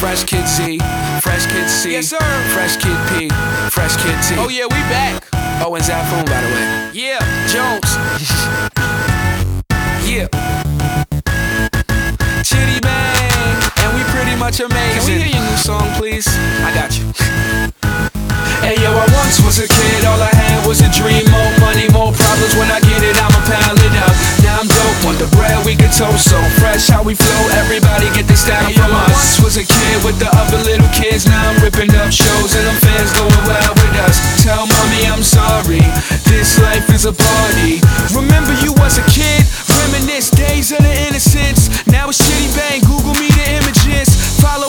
Fresh Kid Z, Fresh Kid C, Yes, sir. Fresh Kid P, Fresh Kid T. Oh yeah, we back. Oh, and Zafoon, by the way. Yeah, Jones. Yeah. Chitty Bang, and we pretty much amazing. Can we hear your new song, please? I got you. Hey yo, I once was a kid, all I had was a dream. More money, more problems, when I get it, I'ma pound it up. Now I'm dope, want the bread, we can toast so fresh. How we flow, everybody get this style from us. I once was a kid with the other little kids. Now I'm ripping up shows and them fans going wild with us. Tell mommy I'm sorry, this life is a party. Remember you was a kid, reminisce days of the innocence. Now it's Chitty Bang, Google me the images. Follow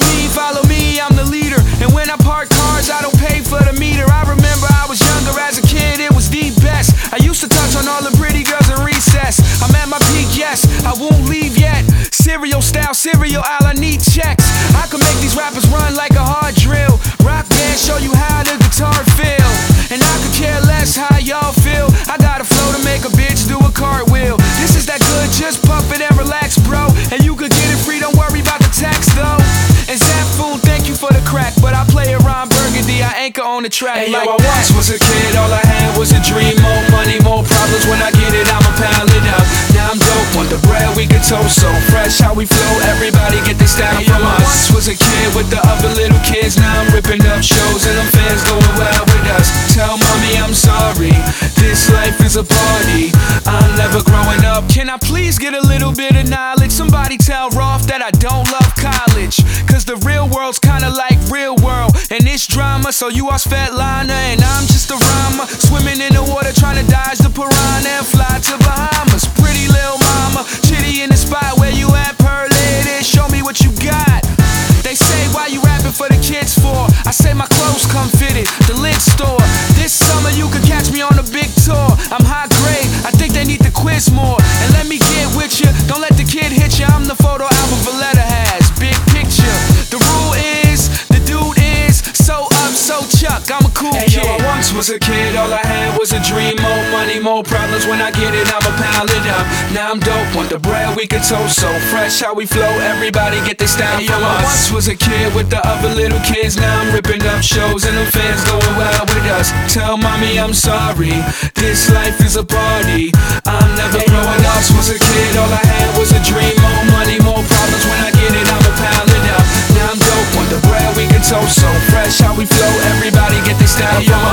me, I'm the leader. And when I park cars, I don't pay for the meter. I remember I was younger as a kid, it was the best. I used to touch on all the pretty girls in recess. I'm at my peak, yes, I won't leave yet. Cereal style, cereal aisle, I need checks. I can make these rappers run like a hard drill. Rock band, show you how the guitar feel. And I could care less how y'all feel. I got a flow to make a bitch do a cartwheel. This is that good, just pump it and relax, bro. And you could get it free, don't worry about the tax though. And Zafoon, thank you for the crack, but I play around Burgundy, I anchor on the track. Hey like yo, I once was a kid, all I had was a dream. More money, more problems, when I get it, I'ma pound it up. Now I'm dope, want the bread, we can toast so fresh. How we flow, everybody get this style from us. I once was a kid with the other little kids. Now I'm ripping up shows and them fans going wild with us. Tell mommy I'm sorry, this life is a party. I'm never growing up. Can I please get a little bit of knowledge? Somebody tell Rolf that I don't love college, cause the real world's kinda like real world, and it's drama. So you are Svetlana and I'm just a rhymer, swimming in the water trying to dodge the piranha and fly to Bahamas. Pretty little mama, Chitty in the spot where you at, pearl lady, show me what you got. They say why you rapping for the kids for? I say my clothes come fitted, the lid store. This summer you could catch me on a big tour. I'm high grade, I think they need to quiz more. And let me get with you, don't let the kid hit you. I'm the photo album Valletta has, big picture. The rule is, the dude is so up, so Chuck, I'm a cool kid. Yo, I once was a kid, all I had was a dream. More money, more problems, when I get it, I'ma pound it up. Now I'm dope, want the bread, we can toast so fresh. How we flow, everybody get this style from us. I once was a kid with the other little kids. Now I'm ripping up shows and them fans going wild with us. Tell mommy I'm sorry, this life is a party. I'm never growing up. Was a kid, all I had was a dream. More money, more problems, when I get it, I'ma pound it up. Now I'm dope, want the bread, we can toast so fresh. How we flow, everybody get this style from us.